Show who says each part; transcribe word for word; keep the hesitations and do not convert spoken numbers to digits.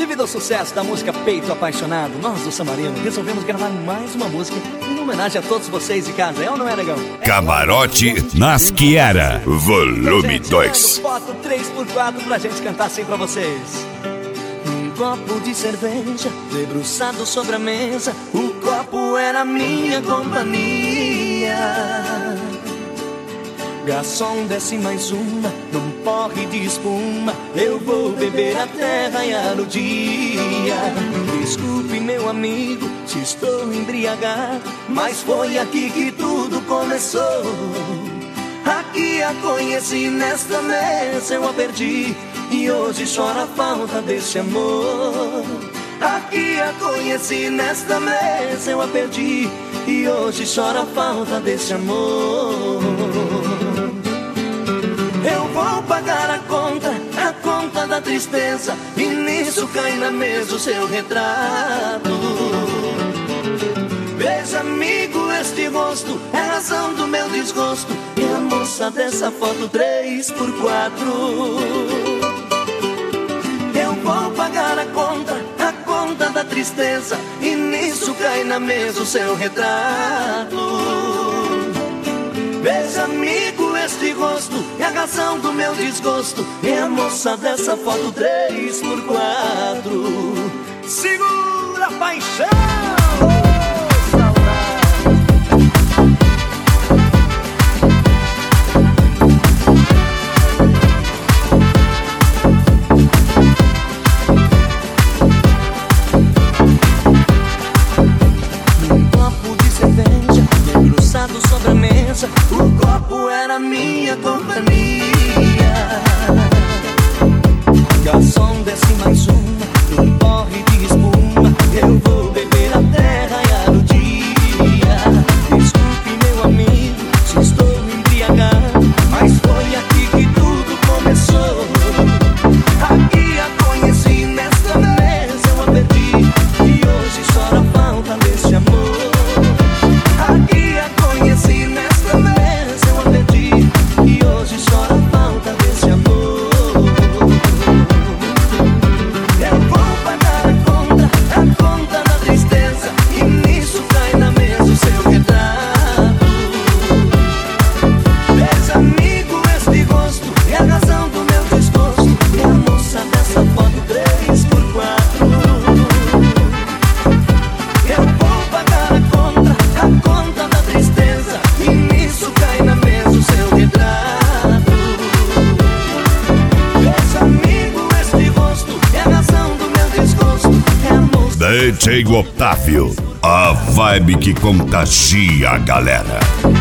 Speaker 1: Devido ao sucesso da música Peito Apaixonado, nós do Samarino resolvemos gravar mais uma música em homenagem a todos vocês de casa, é ou não é, negão?
Speaker 2: Camarote Nas Que Era, volume dois.
Speaker 1: Foto três por quatro pra gente cantar assim pra vocês. Um copo de cerveja debruçado sobre a mesa, o copo era minha companhia. Garçom, desce mais uma, num porre de espuma, eu vou beber até raiar o dia. Desculpe, meu amigo, se estou embriagado, mas foi aqui que tudo começou. Aqui a conheci, nesta mesa eu a perdi, e hoje chora a falta desse amor. Aqui a conheci, nesta mesa eu a perdi, e hoje chora a falta desse amor. Eu vou pagar a conta, a conta da tristeza, e nisso cai na mesa o seu retrato. Veja, amigo, este rosto é a razão do meu desgosto, e a moça dessa foto três por quatro. Eu vou pagar a conta, a conta da tristeza, e nisso cai na mesa o seu retrato. Veja, amigo, este rosto é a razão do meu desgosto, e a moça dessa foto três por quatro. Segura a paixão! Oh, saudade! Num copo de cerveja debruçado sobre a mesa, o copo era minha companhia. Garçom, desce mais uma, num porre de espuma, eu vou beber até raiar o dia. Desculpe, meu amigo, se estou embriagado, mas foi aqui que tudo começou. Aqui a conheci, nesta mesa eu a perdi, e hoje chora a falta desse amor. Aqui a conheci, nesta mesa eu a perdi, e hoje chora a falta desse amor. Eu vou pagar a conta, a conta da tristeza, e nisso cai na mesa o seu retrato. Veja, amigo, este rosto é a razão do meu desgosto, e a moça dessa foto três por quatro. Eu vou pagar a conta, a conta da tristeza, e nisso cai na mesa o seu retrato. Veja, amigo, este rosto é a razão do meu desgosto, é a moça.
Speaker 2: D J Otávio, a vibe que contagia a galera.